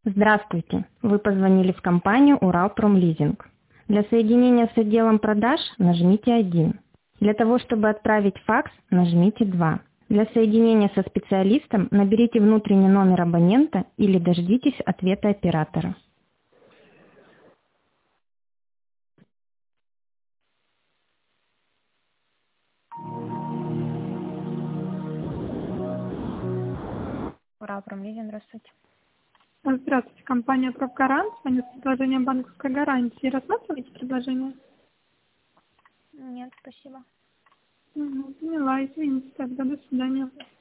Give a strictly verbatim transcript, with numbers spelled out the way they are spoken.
Здравствуйте! Вы позвонили в компанию «Уралпромлизинг». Для соединения с отделом продаж нажмите один. Для того, чтобы отправить факс, нажмите два. Для соединения со специалистом наберите внутренний номер абонента или дождитесь ответа оператора. Уралпромлизинг, здравствуйте. Здравствуйте, компания «Профгарант». Звоню с предложением банковской гарантии. Рассматриваете предложение? Нет, спасибо. Угу, поняла, извините, тогда до свидания.